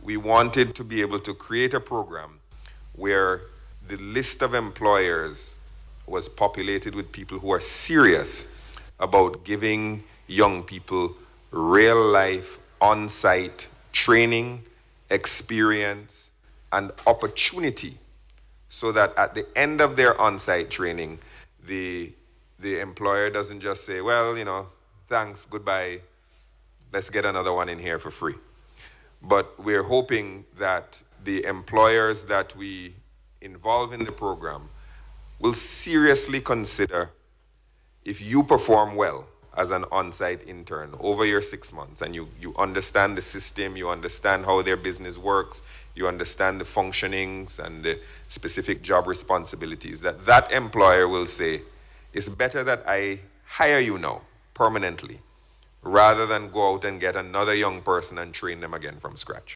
we wanted to be able to create a program where the list of employers was populated with people who are serious about giving young people real life, on-site training, experience, and opportunity, so that at the end of their on-site training, the employer doesn't just say, well, thanks, goodbye, let's get another one in here for free. But we're hoping that the employers that we involve in the program will seriously consider, if you perform well as an on-site intern over your 6 months and you understand the system, you understand how their business works, you understand the functionings and the specific job responsibilities, that employer will say, it's better that I hire you now permanently rather than go out and get another young person and train them again from scratch.